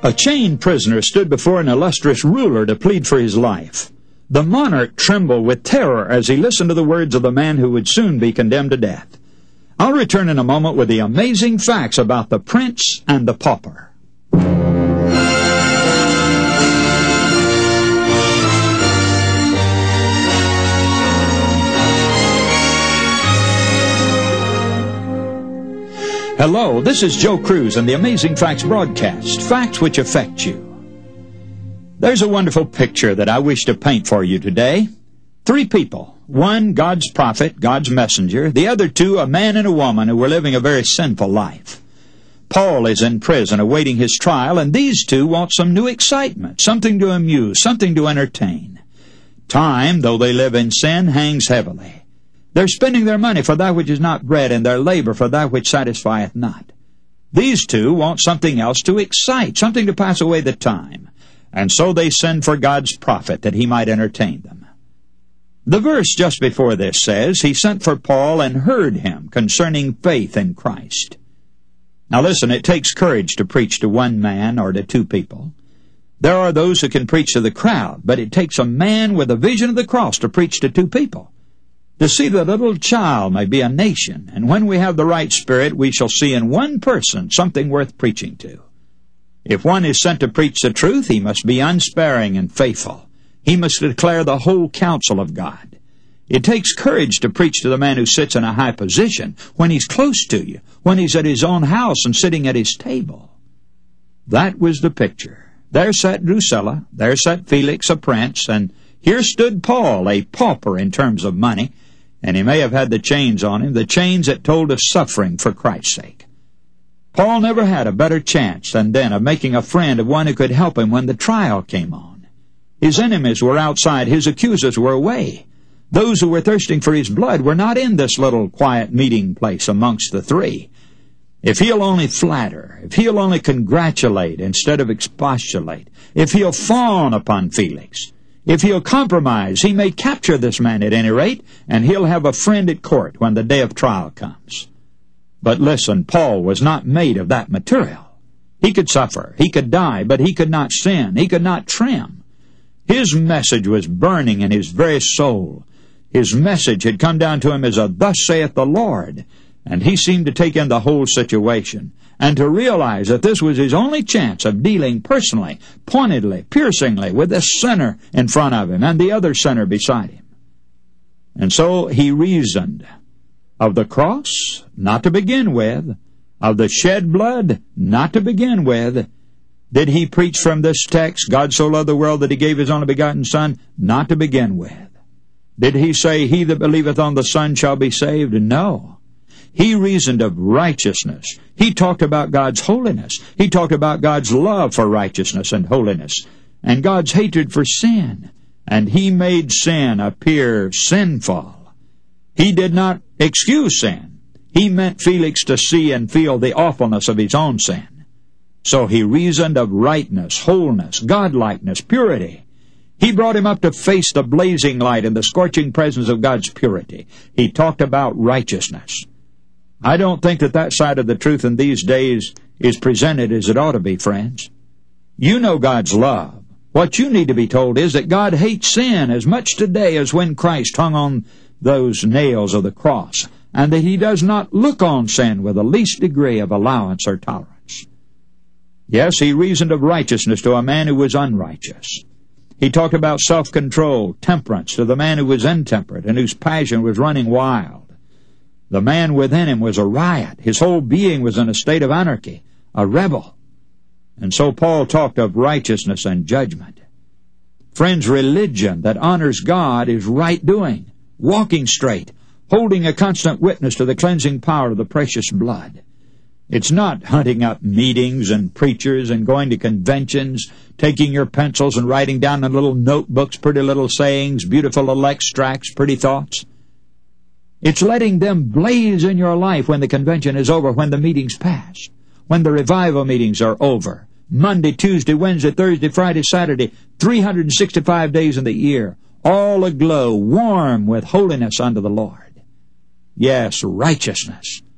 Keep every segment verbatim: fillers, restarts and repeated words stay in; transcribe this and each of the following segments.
A chained prisoner stood before an illustrious ruler to plead for his life. The monarch trembled with terror as he listened to the words of the man who would soon be condemned to death. I'll return in a moment with the amazing facts about the prince and the pauper. Hello, this is Joe Cruz and the Amazing Facts broadcast, facts which affect you. There's a wonderful picture that I wish to paint for you today. Three people, one God's prophet, God's messenger, the other two a man and a woman who were living a very sinful life. Paul is in prison awaiting his trial, and these two want some new excitement, something to amuse, something to entertain. Time, though they live in sin, hangs heavily. They're spending their money for that which is not bread, and their labor for that which satisfieth not. These two want something else to excite, something to pass away the time, and so they send for God's prophet that he might entertain them. The verse just before this says, He sent for Paul and heard him concerning faith in Christ. Now listen, it takes courage to preach to one man or to two people. There are those who can preach to the crowd, but it takes a man with a vision of the cross to preach to two people. To see that a little child may be a nation, and when we have the right spirit, we shall see in one person something worth preaching to. If one is sent to preach the truth, he must be unsparing and faithful. He must declare the whole counsel of God. It takes courage to preach to the man who sits in a high position, when he's close to you, when he's at his own house and sitting at his table. That was the picture. There sat Drusilla, there sat Felix, a prince, and here stood Paul, a pauper in terms of money, and he may have had the chains on him, the chains that told of suffering for Christ's sake. Paul never had a better chance than then of making a friend of one who could help him when the trial came on. His enemies were outside, his accusers were away. Those who were thirsting for his blood were not in this little quiet meeting place amongst the three. If he'll only flatter, if he'll only congratulate instead of expostulate, if he'll fawn upon Felix, if he'll compromise, he may capture this man at any rate, and he'll have a friend at court when the day of trial comes. But listen, Paul was not made of that material. He could suffer, he could die, but he could not sin, he could not trim. His message was burning in his very soul. His message had come down to him as a "Thus saith the Lord," and he seemed to take in the whole situation, and to realize that this was his only chance of dealing personally, pointedly, piercingly with this sinner in front of him and the other sinner beside him. And so he reasoned of the cross, not to begin with, of the shed blood, not to begin with. Did he preach from this text, God so loved the world that he gave his only begotten Son? Not to begin with. Did he say, he that believeth on the Son shall be saved? No. He reasoned of righteousness. He talked about God's holiness. He talked about God's love for righteousness and holiness, and God's hatred for sin. And he made sin appear sinful. He did not excuse sin. He meant Felix to see and feel the awfulness of his own sin. So he reasoned of rightness, wholeness, godlikeness, purity. He brought him up to face the blazing light and the scorching presence of God's purity. He talked about righteousness. I don't think that that side of the truth in these days is presented as it ought to be, friends. You know God's love. What you need to be told is that God hates sin as much today as when Christ hung on those nails of the cross, and that he does not look on sin with the least degree of allowance or tolerance. Yes, he reasoned of righteousness to a man who was unrighteous. He talked about self-control, temperance to the man who was intemperate and whose passion was running wild. The man within him was a riot. His whole being was in a state of anarchy, a rebel. And so Paul talked of righteousness and judgment. Friends, religion that honors God is right doing, walking straight, holding a constant witness to the cleansing power of the precious blood. It's not hunting up meetings and preachers and going to conventions, taking your pencils and writing down in little notebooks pretty little sayings, beautiful little extracts, pretty thoughts. It's letting them blaze in your life when the convention is over, when the meeting's past, when the revival meetings are over. Monday, Tuesday, Wednesday, Thursday, Friday, Saturday, three hundred sixty-five days in the year, all aglow, warm with holiness unto the Lord. Yes, righteousness.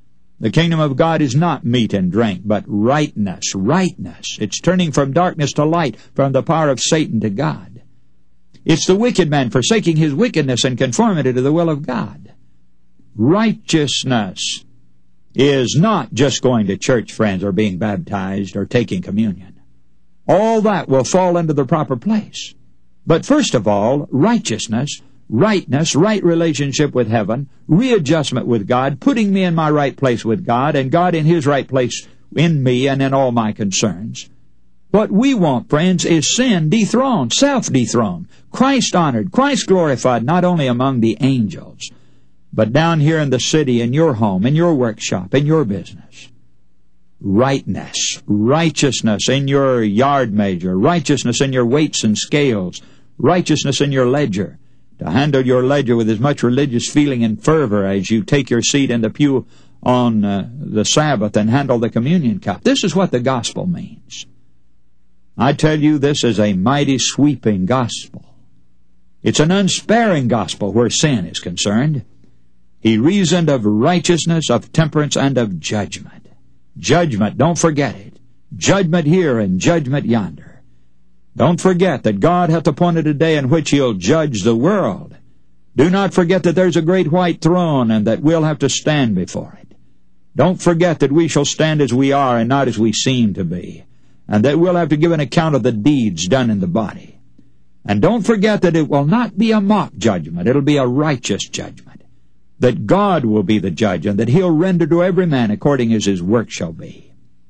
The kingdom of God is not meat and drink, but rightness, rightness. It's turning from darkness to light, from the power of Satan to God. It's the wicked man forsaking his wickedness and conformity to the will of God. Righteousness is not just going to church, friends, or being baptized or taking communion. All that will fall into the proper place. But first of all, righteousness, rightness, right relationship with heaven, readjustment with God, putting me in my right place with God, and God in His right place in me and in all my concerns. What we want, friends, is sin dethroned, self-dethroned, Christ honored, Christ glorified, not only among the angels, but down here in the city, in your home, in your workshop, in your business. Rightness, righteousness in your yard measure, righteousness in your weights and scales, righteousness in your ledger, to handle your ledger with as much religious feeling and fervor as you take your seat in the pew on uh, the Sabbath and handle the communion cup. This is what the gospel means. I tell you, this is a mighty sweeping gospel. It's an unsparing gospel where sin is concerned. He reasoned of righteousness, of temperance, and of judgment. Judgment, don't forget it. Judgment here and judgment yonder. Don't forget that God hath appointed a day in which He'll judge the world. Do not forget that there's a great white throne and that we'll have to stand before it. Don't forget that we shall stand as we are and not as we seem to be, and that we'll have to give an account of the deeds done in the body. And don't forget that it will not be a mock judgment. It'll be a righteous judgment. That God will be the judge, and that He'll render to every man according as his work shall be.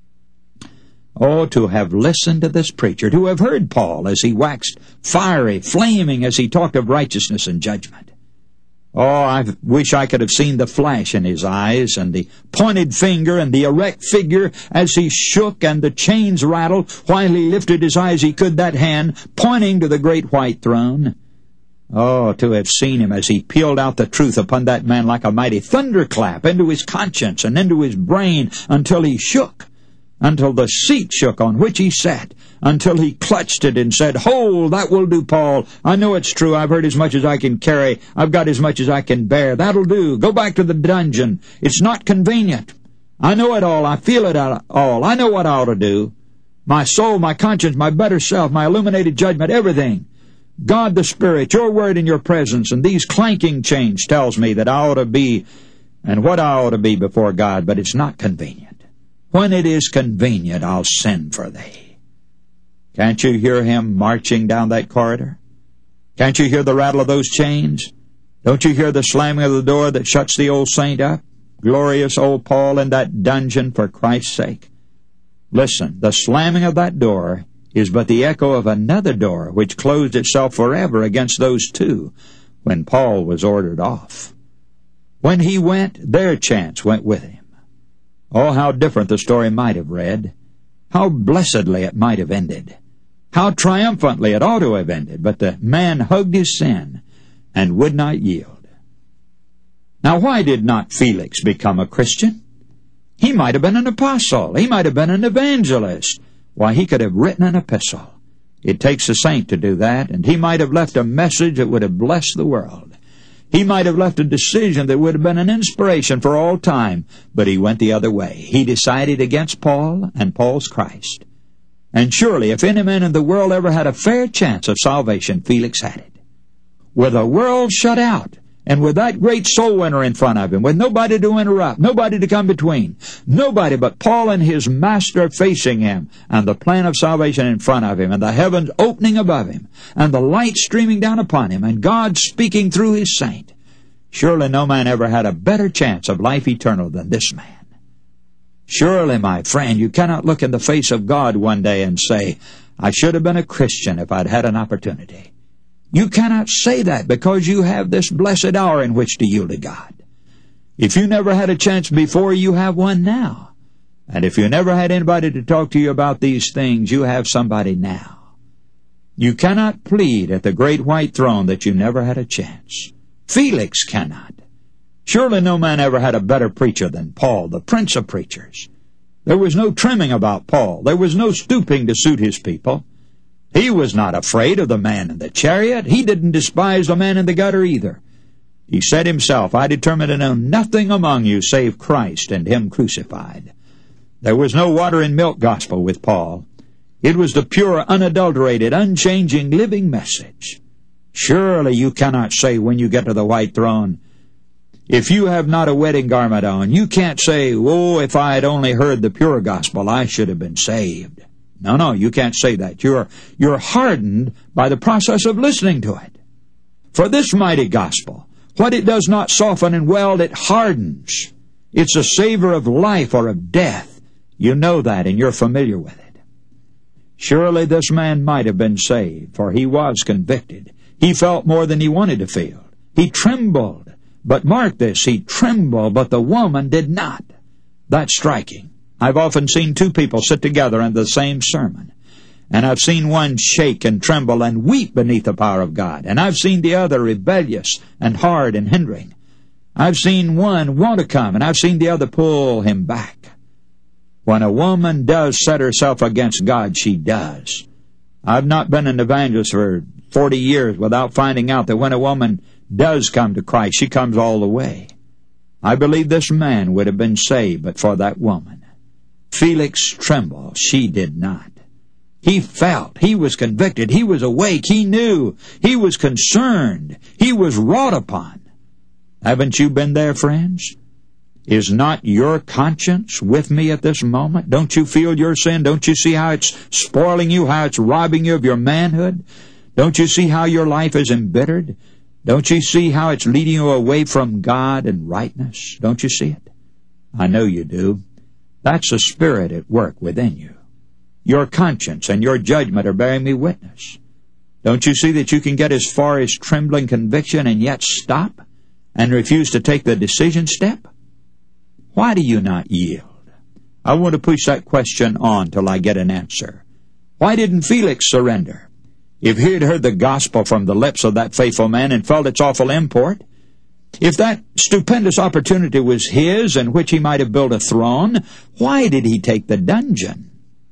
Oh, to have listened to this preacher, to have heard Paul as he waxed fiery, flaming as he talked of righteousness and judgment. Oh, I wish I could have seen the flash in his eyes, and the pointed finger, and the erect figure as he shook, and the chains rattled, while he lifted his eye as he could that hand, pointing to the great white throne. Oh, to have seen him as he pealed out the truth upon that man like a mighty thunderclap into his conscience and into his brain, until he shook, until the seat shook on which he sat, until he clutched it and said, "Hold, that will do, Paul. I know it's true. I've heard as much as I can carry. I've got as much as I can bear. That'll do. Go back to the dungeon. It's not convenient. I know it all. I feel it all. I know what I ought to do. My soul, my conscience, my better self, my illuminated judgment, everything. God the Spirit, your word and your presence, and these clanking chains tells me that I ought to be and what I ought to be before God, but it's not convenient. When it is convenient, I'll send for thee." Can't you hear him marching down that corridor? Can't you hear the rattle of those chains? Don't you hear the slamming of the door that shuts the old saint up? Glorious old Paul in that dungeon for Christ's sake. Listen, the slamming of that door is but the echo of another door which closed itself forever against those two when Paul was ordered off. When he went, their chance went with him. Oh, how different the story might have read. How blessedly it might have ended. How triumphantly it ought to have ended. But the man hugged his sin and would not yield. Now, why did not Felix become a Christian? He might have been an apostle. He might have been an evangelist. Why, he could have written an epistle. It takes a saint to do that, and he might have left a message that would have blessed the world. He might have left a decision that would have been an inspiration for all time, but he went the other way. He decided against Paul and Paul's Christ. And surely, if any man in the world ever had a fair chance of salvation, Felix had it. With the world shut out, and with that great soul winner in front of him, with nobody to interrupt, nobody to come between, nobody but Paul and his master facing him, and the plan of salvation in front of him, and the heavens opening above him, and the light streaming down upon him, and God speaking through his saint, surely no man ever had a better chance of life eternal than this man. Surely, my friend, you cannot look in the face of God one day and say, "I should have been a Christian if I'd had an opportunity." You cannot say that because you have this blessed hour in which to yield to God. If you never had a chance before, you have one now. And if you never had anybody to talk to you about these things, you have somebody now. You cannot plead at the great white throne that you never had a chance. Felix cannot. Surely no man ever had a better preacher than Paul, the prince of preachers. There was no trimming about Paul. There was no stooping to suit his people. He was not afraid of the man in the chariot. He didn't despise the man in the gutter either. He said himself, I determined to know nothing among you save Christ and Him crucified. There was no water and milk gospel with Paul. It was the pure, unadulterated, unchanging, living message. Surely you cannot say when you get to the white throne, if you have not a wedding garment on, you can't say, oh, if I had only heard the pure gospel, I should have been saved. No, no, you can't say that. You're, you're hardened by the process of listening to it. For this mighty gospel, what it does not soften and weld, it hardens. It's a savor of life or of death. You know that, and you're familiar with it. Surely this man might have been saved, for he was convicted. He felt more than he wanted to feel. He trembled. But mark this, he trembled, but the woman did not. That's striking. I've often seen two people sit together in the same sermon, and I've seen one shake and tremble and weep beneath the power of God, and I've seen the other rebellious and hard and hindering. I've seen one want to come, and I've seen the other pull him back. When a woman does set herself against God, she does. I've not been an evangelist for forty years without finding out that when a woman does come to Christ, she comes all the way. I believe this man would have been saved but for that woman. Felix trembled. She did not. He felt. He was convicted. He was awake. He knew. He was concerned. He was wrought upon. Haven't you been there, friends? Is not your conscience with me at this moment? Don't you feel your sin? Don't you see how it's spoiling you, how it's robbing you of your manhood? Don't you see how your life is embittered? Don't you see how it's leading you away from God and rightness? Don't you see it? I know you do. That's the Spirit at work within you. Your conscience and your judgment are bearing me witness. Don't you see that you can get as far as trembling conviction and yet stop and refuse to take the decision step? Why do you not yield? I want to push that question on till I get an answer. Why didn't Felix surrender? If he had heard the gospel from the lips of that faithful man and felt its awful import, if that stupendous opportunity was his in which he might have built a throne, why did he take the dungeon?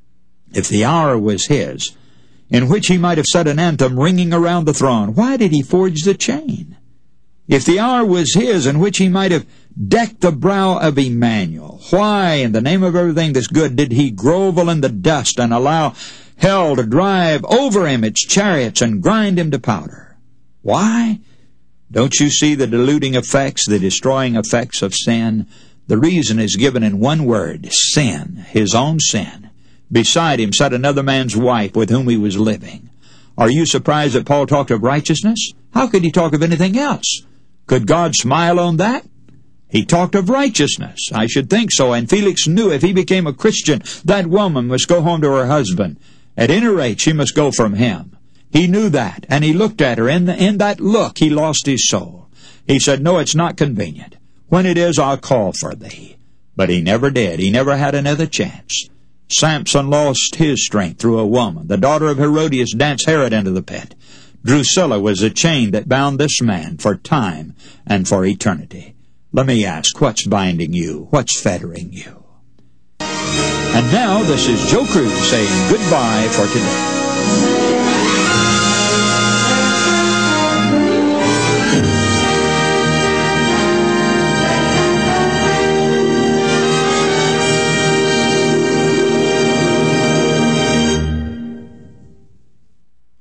If the hour was his, in which he might have set an anthem ringing around the throne, why did he forge the chain? If the hour was his in which he might have decked the brow of Emmanuel, why, in the name of everything that's good, did he grovel in the dust and allow hell to drive over him its chariots and grind him to powder? Why? Don't you see the deluding effects, the destroying effects of sin? The reason is given in one word, sin, his own sin. Beside him sat another man's wife with whom he was living. Are you surprised that Paul talked of righteousness? How could he talk of anything else? Could God smile on that? He talked of righteousness. I should think so. And Felix knew if he became a Christian, that woman must go home to her husband. At any rate, she must go from him. He knew that, and he looked at her. In, the, in that look, he lost his soul. He said, no, it's not convenient. When it is, I'll call for thee. But he never did. He never had another chance. Samson lost his strength through a woman. The daughter of Herodias danced Herod into the pit. Drusilla was a chain that bound this man for time and for eternity. Let me ask, what's binding you? What's fettering you? And now, this is Joe Cruz saying goodbye for today.